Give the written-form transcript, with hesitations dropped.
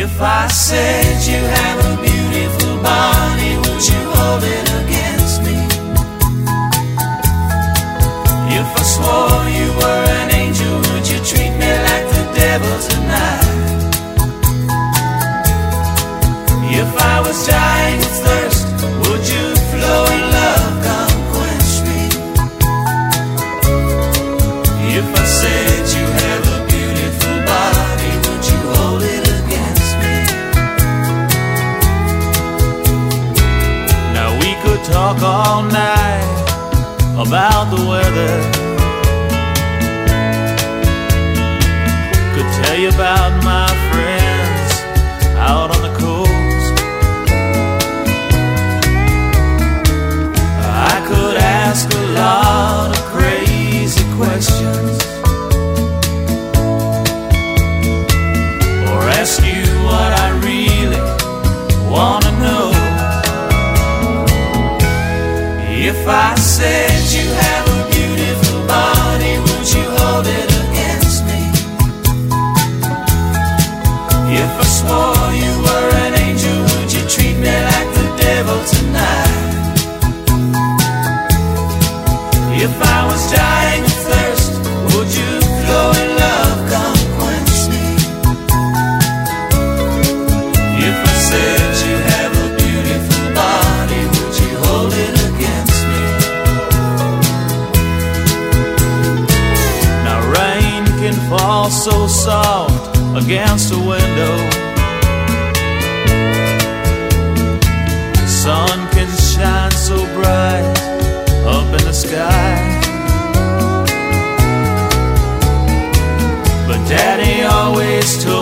If I said you have a beautiful body, would you hold it against me? If I swore you were an angel, would you treat me like the devil tonight? If I was dying of thirst, would you flow in love, come quench me? If I said you have a beautiful body, would you hold it against me? Now we could talk all night about the weather, could tell you about my friends out on the coast. I could ask a lot of crazy questions, or ask you what I really want to know. If I said you have a beautiful body, would you hold it against me? If I swore you were an angel, would you treat me like the devil tonight? If I was dying of thirst, would you flow in love, come quench me? If I said you have a beautiful body, would you hold it against me? Now rain can fall so soft against a window, sun can shine so bright up in the sky, but Daddy always told